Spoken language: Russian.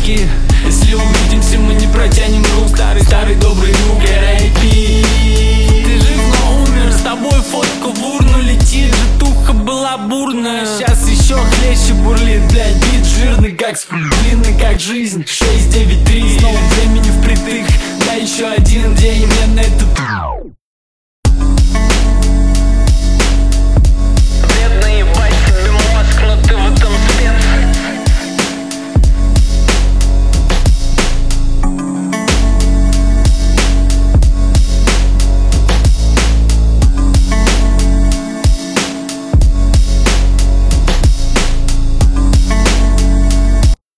русские. Если увидимся, мы не протянем рук. Старый добрый друг, R.I.P. Ты жив, но умер, с тобой фотку в урну летит. Житуха была бурная, сейчас еще хлеще бурлит. Блядь, бит жирный, как длинный, как жизнь. 6, 9, 3, снова времени впритык. Да еще один день, мне на это